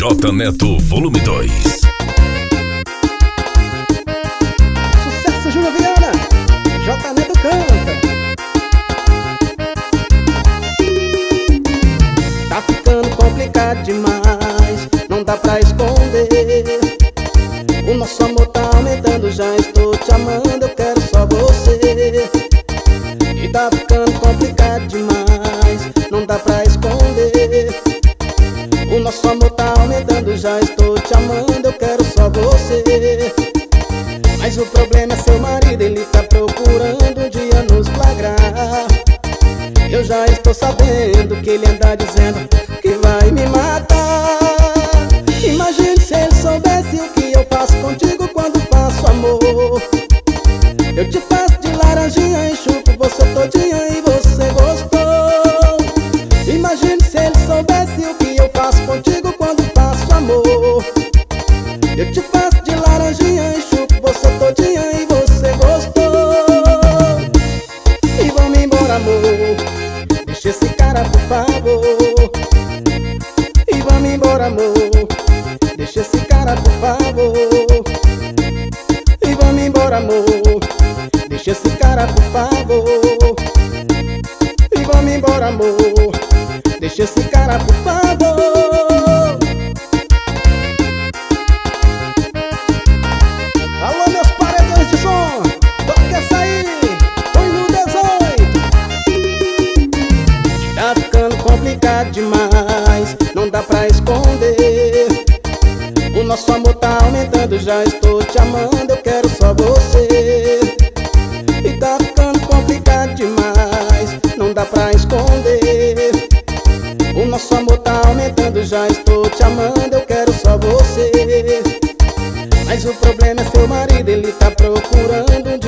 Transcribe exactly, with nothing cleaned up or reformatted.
J Neto Volume dois. Sucesso, Júnior Viana, J Neto canta. Tá ficando complicado demais, não dá pra esconder. O nosso amor tá aumentando, já estou te amando, eu quero só você. E tá ficando complicado demais, não dá pra esconder. O nosso amor tá aumentando, já estou te amando, eu quero só você. Mas o problema é seu marido, ele tá procurando um dia nos flagrar. Eu já estou sabendo que ele anda dizendo que vai me matar. Imagine se ele soubesse o que eu faço contigo quando faço amor. Eu te faço de laranjinha, enxuto você todinha e você gostou. Imagine se ele soubesse o que eu faço contigo quando faço amor. Eu te faço de laranjinha, enxuto você todinha e você gostou. E vamos embora, amor, deixa esse cara por favor. E vamos embora, amor, deixa esse cara por favor. E vamos embora, amor, deixa esse cara por favor. E vamos embora, amor, deixa esse cara por favor. Alô, meus paredões de som, toca essa aí, põe no dezoito. Tá ficando complicado demais, não dá pra esconder. O nosso amor tá aumentando, já estou te amando, eu quero só você. E tá ficando complicado demais, não dá pra esconder. O nosso amor tá aumentando, já estou te amando, eu quero só você. Mas o problema é seu marido, ele tá procurando um